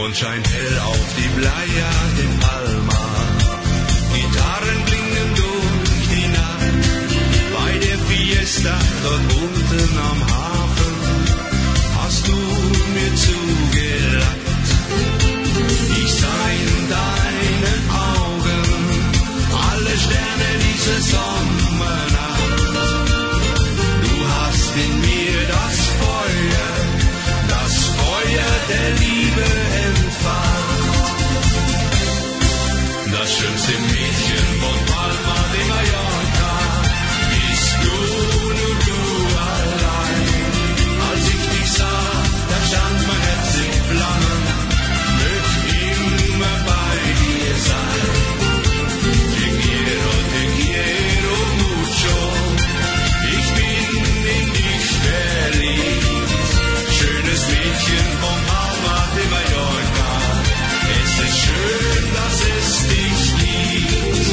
Sonne scheint hell auf die Playa de Palma. Gitarren klingen durch die Nacht. Bei der Fiesta dort unten am Hafen hast du mir zugelacht. Ich sah in deinen Augen alle Sterne dieser Sommernacht. Du hast in mir das Feuer der Liebe entfacht. Das schönste Mädchen von Palma de Mallorca bist du, nur du allein. Als ich dich sah, da stand mein Herz in Flammen, möcht immer bei dir sein. Te quiero mucho, ich bin in dich verliebt. Schönes Mädchen von Palma de Mallorca, es ist schön, dass es dich gibt.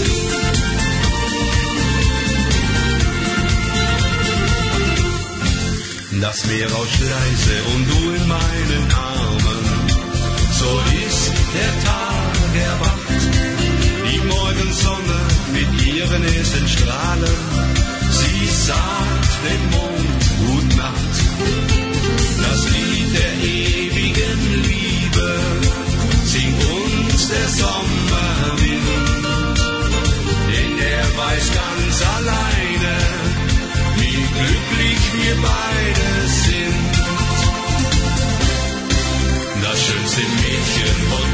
Das Meer rauscht leise und du in meinen Armen, so ist der Tag erwacht. Die Morgensonne mit ihren ersten Strahlen, sie sagt dem Mond Gut Nacht. Das Lied der ewigen Liebe singt uns der Sommerwind, denn er weiß ganz alleine, wie glücklich wir beide sind. Das schönste Mädchen von